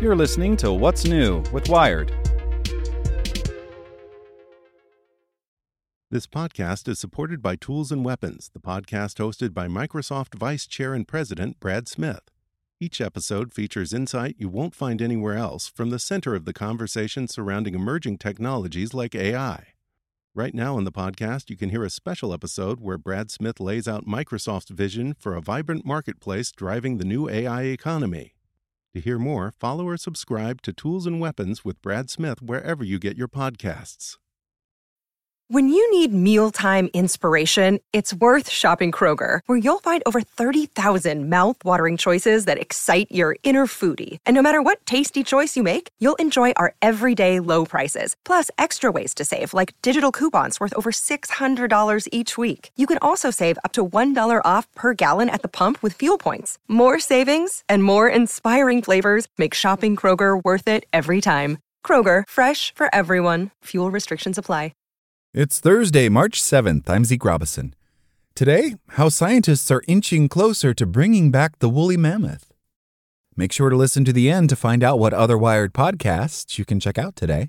You're listening to What's New with Wired. This podcast is supported by Tools and Weapons, the podcast hosted by Microsoft Vice Chair and President Brad Smith. Each episode features insight you won't find anywhere else from the center of the conversation surrounding emerging technologies like AI. Right now in the podcast, you can hear a special episode where Brad Smith lays out Microsoft's vision for a vibrant marketplace driving the new AI economy. To hear more, follow or subscribe to Tools and Weapons with Brad Smith wherever you get your podcasts. When you need mealtime inspiration, it's worth shopping Kroger, where you'll find over 30,000 mouth-watering choices that excite your inner foodie. And no matter what tasty choice you make, you'll enjoy our everyday low prices, plus extra ways to save, like digital coupons worth over $600 each week. You can also save up to $1 off per gallon at the pump with fuel points. More savings and more inspiring flavors make shopping Kroger worth it every time. Kroger, fresh for everyone. Fuel restrictions apply. It's Thursday, March 7th. I'm Zeke Robison. Today, how scientists are inching closer to bringing back the woolly mammoth. Make sure to listen to the end to find out what other Wired podcasts you can check out today.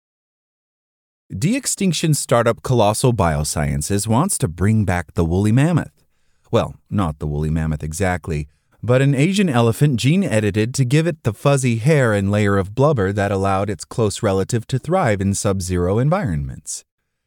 De-extinction startup Colossal Biosciences wants to bring back the woolly mammoth. Well, not the woolly mammoth exactly, but an Asian elephant gene-edited to give it the fuzzy hair and layer of blubber that allowed its close relative to thrive in sub-zero environments.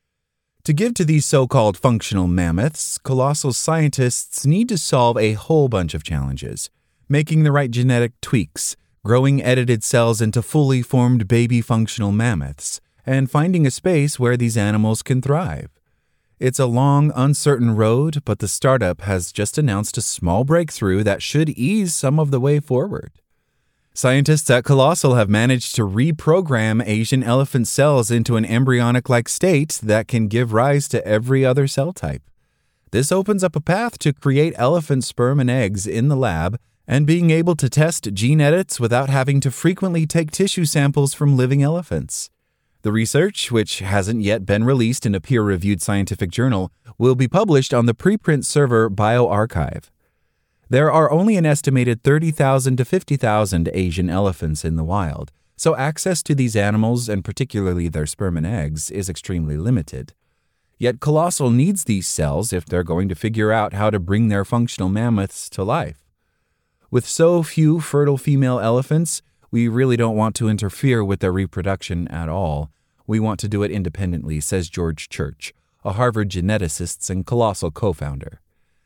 To give to these so-called functional mammoths, Colossal scientists need to solve a whole bunch of challenges, making the right genetic tweaks, growing edited cells into fully formed baby functional mammoths, and finding a space where these animals can thrive. It's a long, uncertain road, but the startup has just announced a small breakthrough that should ease some of the way forward. Scientists at Colossal have managed to reprogram Asian elephant cells into an embryonic-like state that can give rise to every other cell type. This opens up a path to create elephant sperm and eggs in the lab and being able to test gene edits without having to frequently take tissue samples from living elephants. The research, which hasn't yet been released in a peer-reviewed scientific journal, will be published on the preprint server bioRxiv. There are only an estimated 30,000 to 50,000 Asian elephants in the wild, so access to these animals, and particularly their sperm and eggs, is extremely limited. Yet Colossal needs these cells if they're going to figure out how to bring their functional mammoths to life. With so few fertile female elephants, we really don't want to interfere with their reproduction at all. We want to do it independently, says George Church, a Harvard geneticist and Colossal co-founder.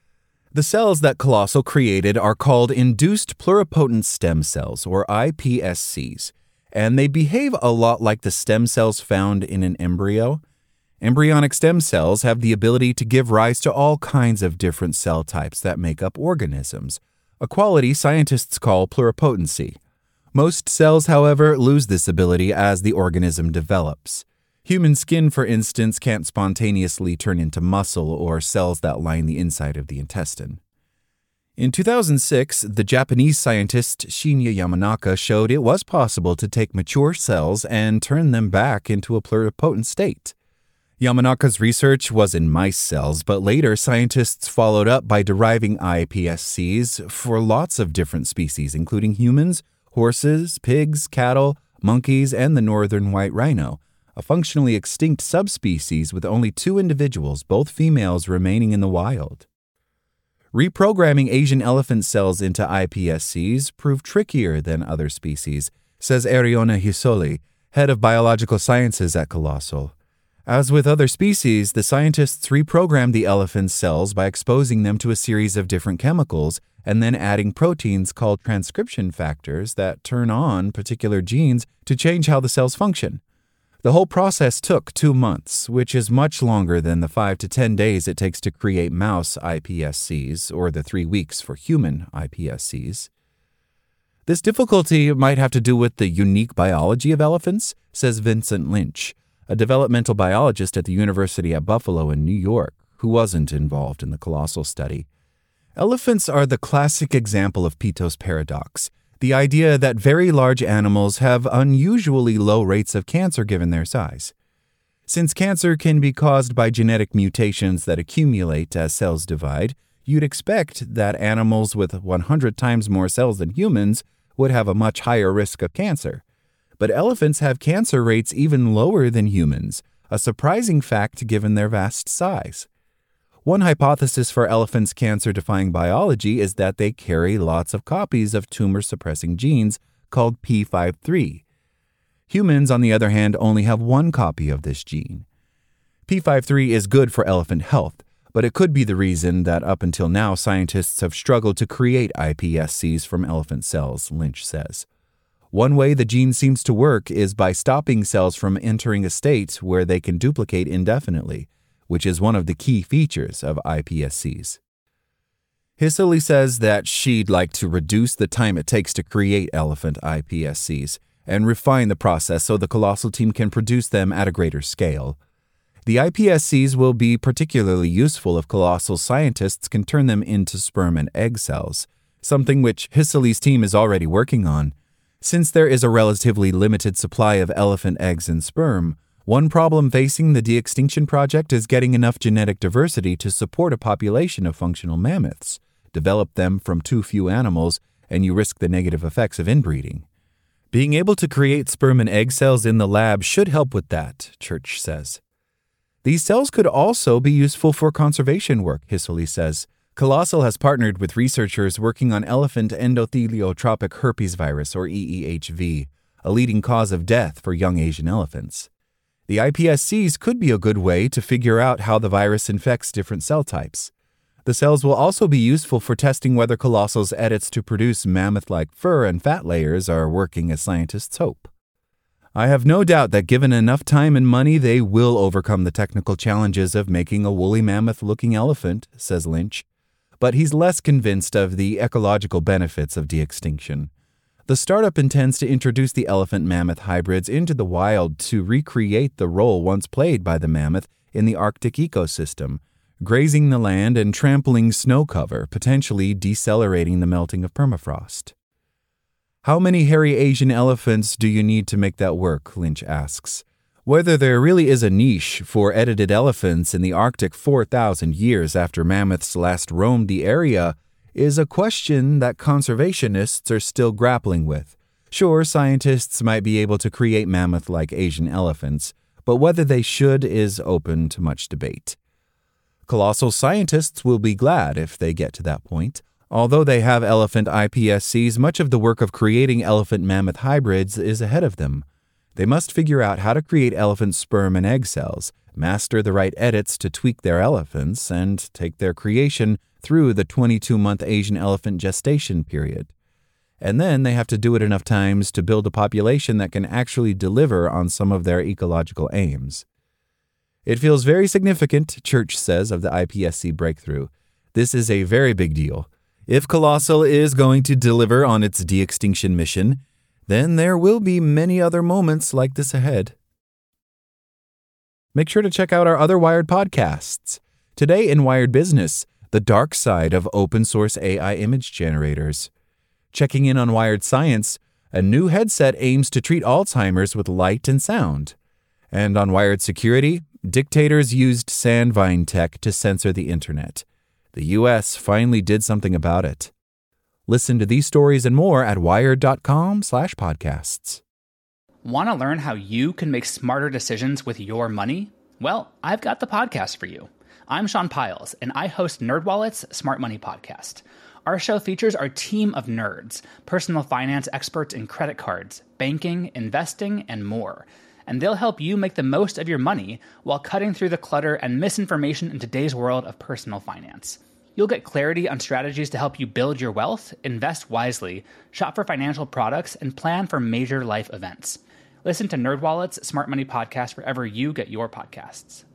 The cells that Colossal created are called induced pluripotent stem cells, or iPSCs, and they behave a lot like the stem cells found in an embryo. Embryonic stem cells have the ability to give rise to all kinds of different cell types that make up organisms, a quality scientists call pluripotency. Most cells, however, lose this ability as the organism develops. Human skin, for instance, can't spontaneously turn into muscle or cells that line the inside of the intestine. In 2006, the Japanese scientist Shinya Yamanaka showed it was possible to take mature cells and turn them back into a pluripotent state. Yamanaka's research was in mice cells, but later scientists followed up by deriving iPSCs for lots of different species, including humans, horses, pigs, cattle, monkeys, and the northern white rhino, a functionally extinct subspecies with only 2 individuals, both females, remaining in the wild. Reprogramming Asian elephant cells into iPSCs proved trickier than other species, says Eriona Hisoli, head of biological sciences at Colossal. As with other species, the scientists reprogrammed the elephant cells by exposing them to a series of different chemicals and then adding proteins called transcription factors that turn on particular genes to change how the cells function. The whole process took 2 months, which is much longer than the 5 to 10 days it takes to create mouse iPSCs, or the 3 weeks for human iPSCs. This difficulty might have to do with the unique biology of elephants, says Vincent Lynch, a developmental biologist at the University at Buffalo in New York, who wasn't involved in the Colossal study. Elephants are the classic example of Peto's paradox, the idea that very large animals have unusually low rates of cancer given their size. Since cancer can be caused by genetic mutations that accumulate as cells divide, you'd expect that animals with 100 times more cells than humans would have a much higher risk of cancer. But elephants have cancer rates even lower than humans, a surprising fact given their vast size. One hypothesis for elephants' cancer-defying biology is that they carry lots of copies of tumor-suppressing genes called p53. Humans, on the other hand, only have one copy of this gene. p53 is good for elephant health, but it could be the reason that up until now scientists have struggled to create iPSCs from elephant cells, Lynch says. One way the gene seems to work is by stopping cells from entering a state where they can duplicate indefinitely, which is one of the key features of iPSCs. Hisely says that she'd like to reduce the time it takes to create elephant iPSCs and refine the process so the Colossal team can produce them at a greater scale. The iPSCs will be particularly useful if Colossal scientists can turn them into sperm and egg cells, something which Hisely's team is already working on. Since there is a relatively limited supply of elephant eggs and sperm, one problem facing the de-extinction project is getting enough genetic diversity to support a population of functional mammoths. Develop them from too few animals, and you risk the negative effects of inbreeding. Being able to create sperm and egg cells in the lab should help with that, Church says. These cells could also be useful for conservation work, Hisely says. Colossal has partnered with researchers working on elephant endotheliotropic herpes virus, or EEHV, a leading cause of death for young Asian elephants. The iPSCs could be a good way to figure out how the virus infects different cell types. The cells will also be useful for testing whether Colossal's edits to produce mammoth-like fur and fat layers are working as scientists hope. I have no doubt that given enough time and money, they will overcome the technical challenges of making a woolly mammoth-looking elephant, says Lynch. But he's less convinced of the ecological benefits of de-extinction. The startup intends to introduce the elephant-mammoth hybrids into the wild to recreate the role once played by the mammoth in the Arctic ecosystem, grazing the land and trampling snow cover, potentially decelerating the melting of permafrost. How many hairy Asian elephants do you need to make that work? Lynch asks. Whether there really is a niche for edited elephants in the Arctic 4,000 years after mammoths last roamed the area is a question that conservationists are still grappling with. Sure, scientists might be able to create mammoth-like Asian elephants, but whether they should is open to much debate. Colossal scientists will be glad if they get to that point. Although they have elephant iPSCs, much of the work of creating elephant-mammoth hybrids is ahead of them. They must figure out how to create elephant sperm and egg cells, master the right edits to tweak their elephants, and take their creation through the 22-month Asian elephant gestation period. And then they have to do it enough times to build a population that can actually deliver on some of their ecological aims. It feels very significant, Church says, of the iPSC breakthrough. This is a very big deal. If Colossal is going to deliver on its de-extinction mission, then there will be many other moments like this ahead. Make sure to check out our other Wired podcasts. Today in Wired Business, the dark side of open-source AI image generators. Checking in on Wired Science, a new headset aims to treat Alzheimer's with light and sound. And on Wired Security, dictators used Sandvine tech to censor the internet. The U.S. finally did something about it. Listen to these stories and more at wired.com/podcasts. Want to learn how you can make smarter decisions with your money? Well, I've got the podcast for you. I'm Sean Piles, and I host NerdWallet's Smart Money Podcast. Our show features our team of nerds, personal finance experts in credit cards, banking, investing, and more. And they'll help you make the most of your money while cutting through the clutter and misinformation in today's world of personal finance. You'll get clarity on strategies to help you build your wealth, invest wisely, shop for financial products, and plan for major life events. Listen to NerdWallet's Smart Money Podcast wherever you get your podcasts.